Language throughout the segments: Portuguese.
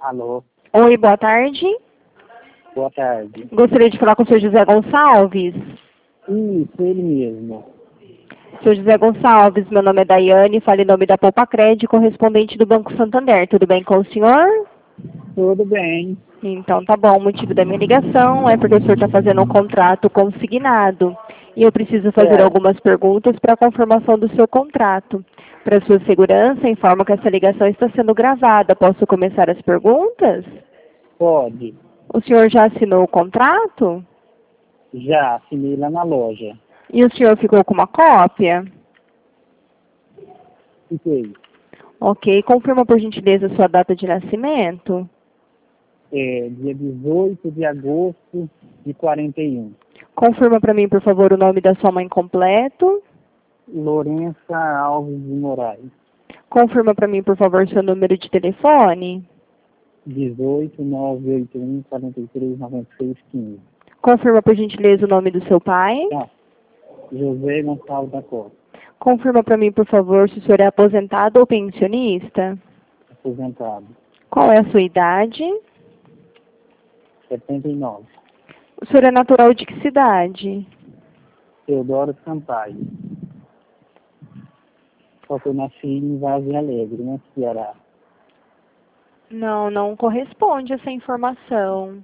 Alô, Oi, boa tarde. boa tarde. Gostaria de falar com o senhor José Gonçalves. Isso, ele mesmo. Senhor José Gonçalves, meu nome é Daiane, falo em nome da Poupa Crédito, correspondente do Banco Santander. Tudo bem com o senhor? Tudo bem. Então tá bom, o motivo da minha ligação é porque o senhor está fazendo um contrato consignado e eu preciso fazer Certo. algumas perguntas para a confirmação do seu contrato. Para sua segurança, informo que essa ligação está sendo gravada. Posso começar as perguntas? Pode. O senhor já assinou o contrato? Já assinei lá na loja. E o senhor ficou com uma cópia? Fiquei. Ok, confirma por gentileza sua data de nascimento. Dia 18 de agosto de 41. Confirma para mim, por favor, o nome da sua mãe completo. Lourença Alves de Moraes. Confirma para mim, por favor, seu número de telefone. 18 981 43 96 15. Confirma por gentileza o nome do seu pai. Tá. José Gonçalves da Costa. Confirma para mim, por favor, se o senhor é aposentado ou pensionista. Aposentado. Qual é a sua idade? 79. O senhor é natural de que cidade? Teodoro Sampaio. Só que eu nasci em Vargem Alegre, né, Ceará. Não, não corresponde essa informação.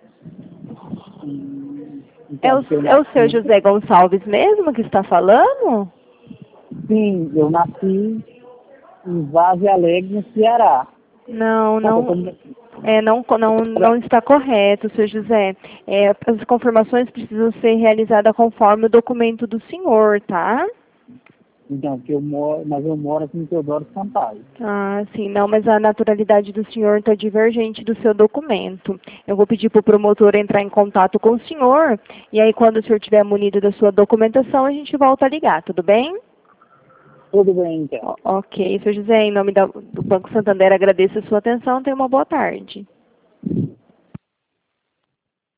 É Então, o, porque eu é o seu nasci... José Gonçalves mesmo que está falando? Sim, eu nasci em Vargem Alegre, no Ceará. Não, Só que eu não, não está correto, senhor José. As confirmações precisam ser realizadas conforme o documento do senhor, tá? Então, mas eu moro aqui em Teodoro Sampaio. Ah, sim, não, mas a naturalidade do senhor está divergente do seu documento. Eu vou pedir para o promotor entrar em contato com o senhor, e aí quando o senhor estiver munido da sua documentação, a gente volta a ligar, tudo bem? Tudo bem, então. Ok, senhor José, em nome do Banco Santander, agradeço a sua atenção, tenha uma boa tarde.